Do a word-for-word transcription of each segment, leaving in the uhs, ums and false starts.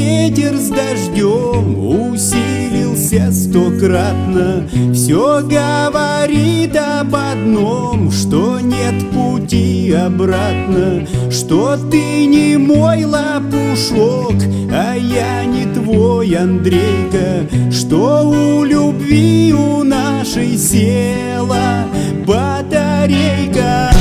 ветер с дождем усилился стократно, все говорит об одном, что нет пути обратно, что ты не мой лопушок, а я не твой Андрейка, что у любви у нашей села батарейка.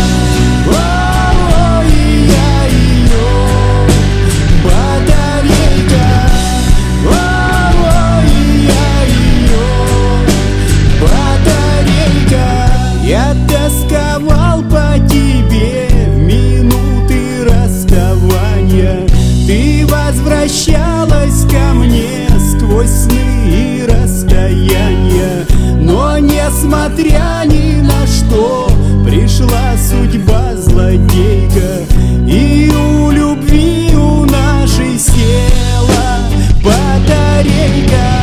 Я тосковал по тебе в минуты расставания, ты возвращалась ко мне сквозь сны и расстояния, но несмотря ни на что пришла судьба злодейка, и у любви у нашей села батарейка.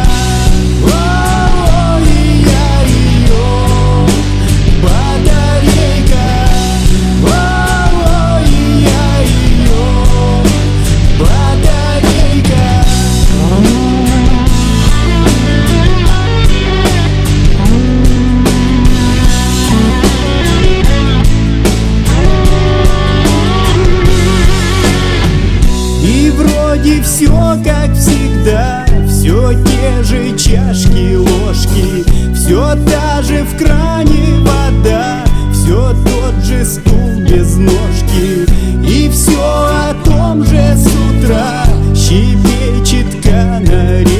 И все как всегда, все те же чашки, ложки, все та же в кране вода, все тот же стул без ножки, и все о том же с утра щебечет канарейка.